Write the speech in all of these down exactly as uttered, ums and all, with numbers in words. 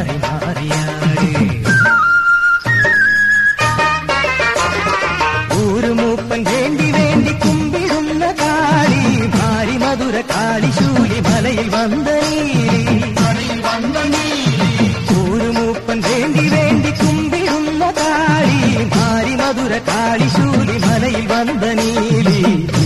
மாறி மாறியாடு. ஊரு மூப்பன் வேண்டி வேண்டி கும்பிடுന്ന காளி மாறி மதுர காளி சூழி மலையில் வந்த நீலி. ஊரு மூப்பன் வேண்டி வேண்டி கும்பிடுന്ന காளி மாறி மதுர காளி சூழி மலையில் வந்த நீலி.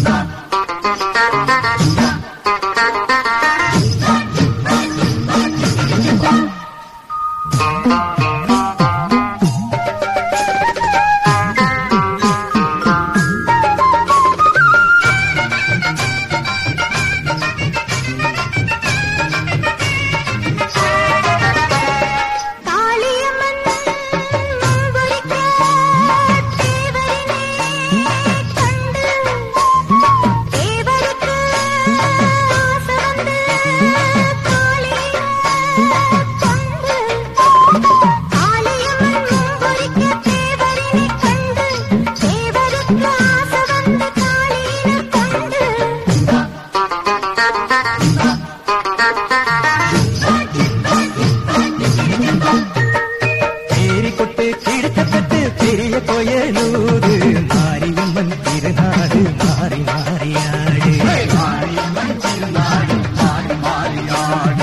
கொட்டு கிழக்கத்தட்டு பெரிய கோயலூரு மாரியம்மன் திருநாடு மாறி மாறியாடு. மாரியம்மன் திருநாடு மாறி மாறியாடு.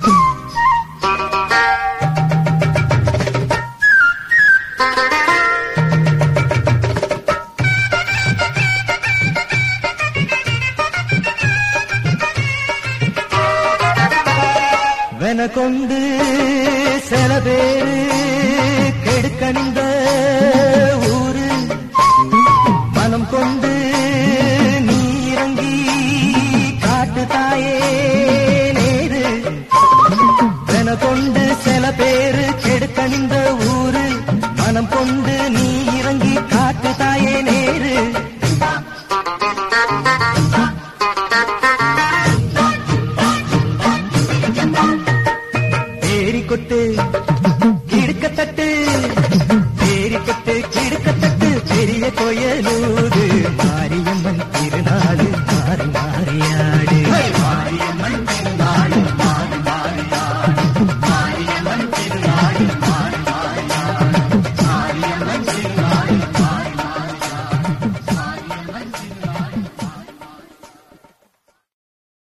வென கொண்டு சில பேரு கெடுக்கணிந்த ஊரு மனம் கொண்டு நீ இறங்கி காட்டு தாயே நேரு. வென கொண்டு சில பேரு கெடுக்கணிந்த ஊரு மனம் கொண்டு நீ இறங்கி காட்டு தாயே நேரு. கொட்டு கிடுக்கத்தட்டு பேரி கொட்டு கிடுக்கத்தட்டு பெரிய கோயலூர்